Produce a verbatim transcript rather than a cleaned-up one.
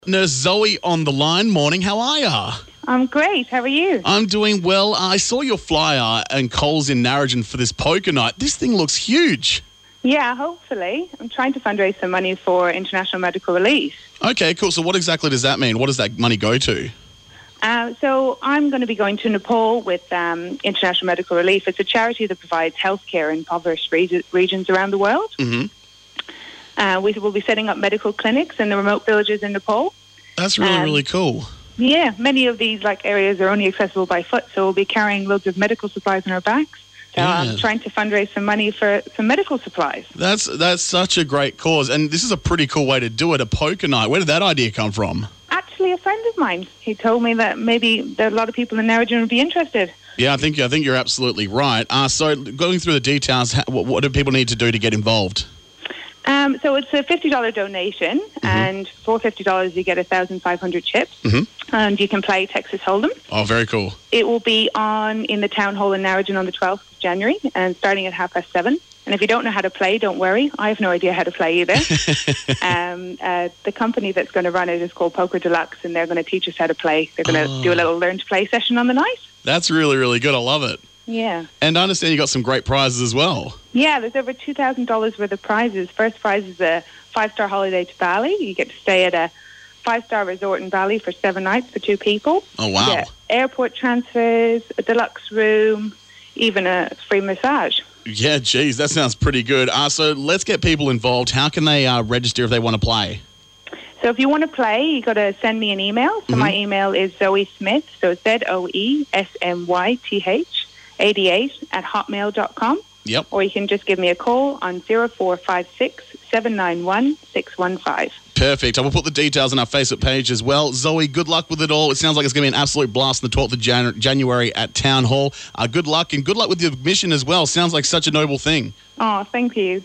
Nurse Zoe on the line. Morning, how are ya? I'm great. How are you? I'm doing well. I saw your flyer and Coles in Narrogin for this poker night. This thing looks huge. Yeah, hopefully. I'm trying to fundraise some money for international medical relief. Okay, cool. So what exactly does that mean? What does that money go to? Uh, so I'm going to be going to Nepal with um, International Medical Relief. It's a charity that provides healthcare in impoverished reg- regions around the world. Mm-hmm. Uh, we will be setting up medical clinics in the remote villages in Nepal. That's really, Um, really cool. Yeah, many of these like areas are only accessible by foot, so we'll be carrying loads of medical supplies on our backs. So Yeah. I'm trying to fundraise some money for some medical supplies. That's that's such a great cause. And this is a pretty cool way to do it, a poker night. Where did that idea come from? Actually, a friend of mine, he told me that maybe there are a lot of people in Narrogin would be interested. Yeah, I think I think you're absolutely right. Uh, so going through the details, how, what, what do people need to do to get involved? Um, so it's a fifty dollars donation, and for fifty dollars you get one thousand five hundred chips, Mhm. and you can play Texas Hold'em. Oh, very cool. It will be on in the town hall in Narrogin on the twelfth of January, and starting at half past seven. And if you don't know how to play, don't worry. I have no idea how to play either. um, uh, the company that's going to run it is called Poker Deluxe, and they're going to teach us how to play. They're going to Oh. do a little learn to play session on the night. That's really, really good. I love it. Yeah. And I understand you got some great prizes as well. Yeah, there's over two thousand dollars worth of prizes. First prize is a five-star holiday to Bali. You get to stay at a five-star resort in Bali for seven nights for two people. Oh, wow. You get airport transfers, a deluxe room, even a free massage. Yeah, geez, that sounds pretty good. Uh, so let's get people involved. How can they uh, register if they want to play? So if you want to play, you got to send me an email. So my email is Zoe Smith, so Z O E S M Y T H, eighty-eight at hotmail dot com. Yep. Or you can just give me a call on zero four five six, seven nine one, six one five. Perfect. I will put the details on our Facebook page as well. Zoe, good luck with it all. It sounds like it's going to be an absolute blast on the twelfth of Jan- January at Town Hall. Uh, good luck, and good luck with your mission as well. Sounds like such a noble thing. Oh, thank you.